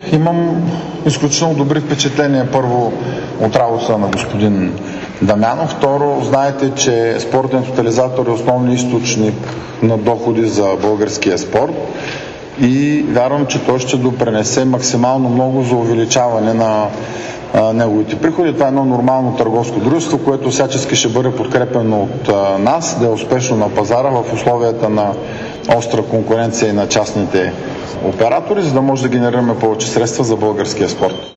Имам изключително добри впечатления, първо от работата на господин Дамянов. Второ, знаете, че спортен тотализатор е основният източник на доходи за българския спорт и вярвам, че той ще допренесе максимално много за увеличаване на неговите приходи. Това е едно нормално търговско дружество, което всячески ще бъде подкрепено от нас, да е успешно на пазара в условията на остра конкуренция и на частните оператори, за да може да генерираме повече средства за българския спорт.